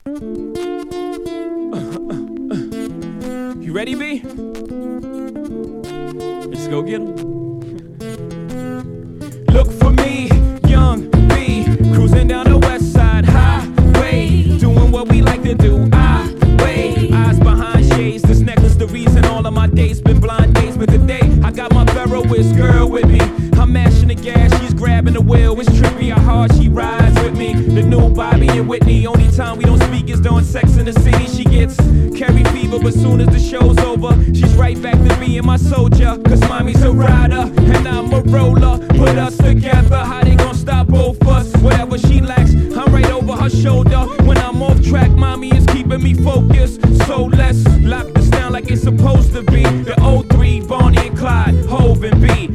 You ready, B? Let's go get 'em. Look for me, young B, cruising down the west side highway, doing what we like to do. I wait, eyes behind shades. This necklace the reason all of my days been blind days. But today I got my Ferroist girl with me. I'm mashing the gas, she's grabbing the wheel. It's trippy how hard she rides with me. The new Bobby and Whitney. Only time we don't speak is during Sex in the City. She gets carry fever, but soon as the show's over, she's right back to being my soldier. Cause mommy's a rider and I'm a roller. Put us together, how they gon' stop both us? Whatever she lacks, I'm right over her shoulder. When I'm off track, mommy is keeping me focused. So let's lock this down like it's supposed to be. The 03, Bonnie and Clyde, Hov and B.